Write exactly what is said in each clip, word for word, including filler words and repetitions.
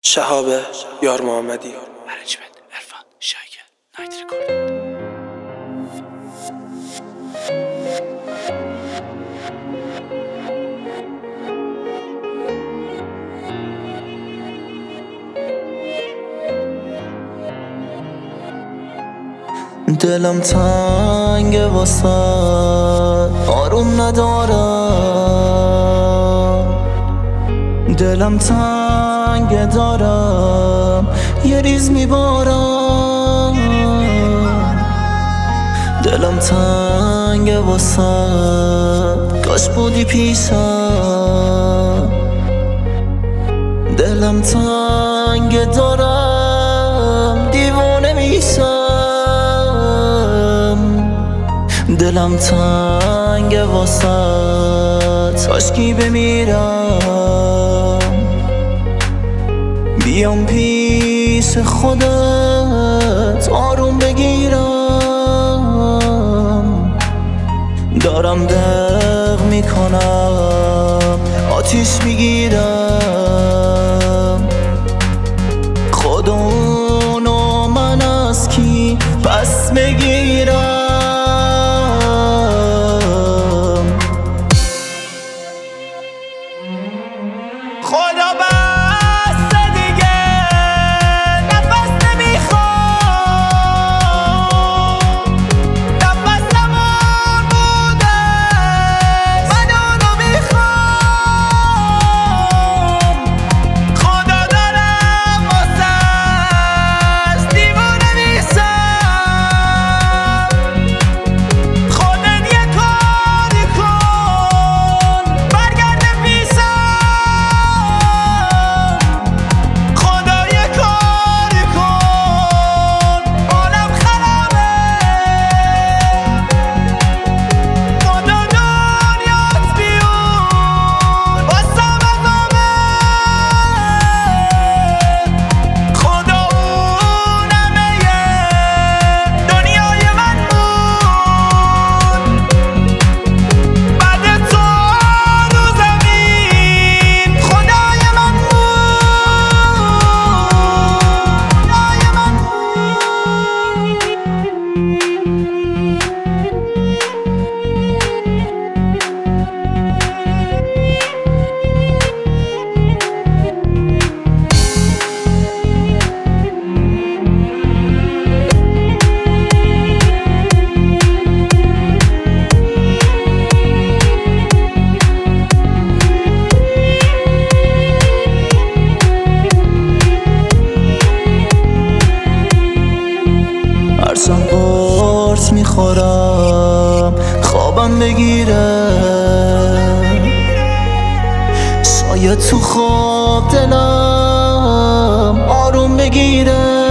شهاب یار محمدی. ارنجمنت عرفان شایگه نایت رکورد. دلم تنگ واسه آروم ندارم، دلم تنگ دارم یه ریز میبارم. دلم تنگ واسه کاش بودی پیشم. دلم تنگ دارم دیوانه میشم. دلم تنگ واسه تاشکی بمیرم، بیام پیش خودت آروم بگیرم. دارم دق میکنم آتیش میگیرم. خدا اونو من از کی پس بگیرم. خدا بس دیگه نفس نمیخوام، نفسمون بوده من اونو میخوام. خدا دارم واسش دیوونه میشم. خودت یه کاری کن برگرد پیشم. هرچند قرص میخورم خوابم بگیره، شاید تو خواب دلم آروم بگیره.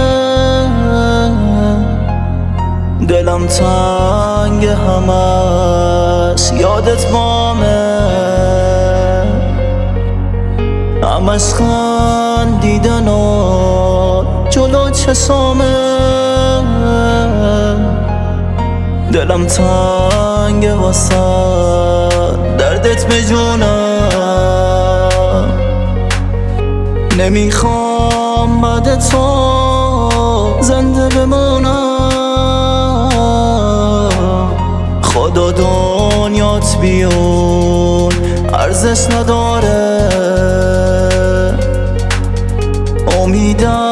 دلم تنگ همش یادت بامه، همش خندیدن و جلو چشامه. دلم تنگ واسه دردت بجونم، نمیخوام بعد تو زنده بمونم. خدا دنیات بیون ارزش نداره، امیدم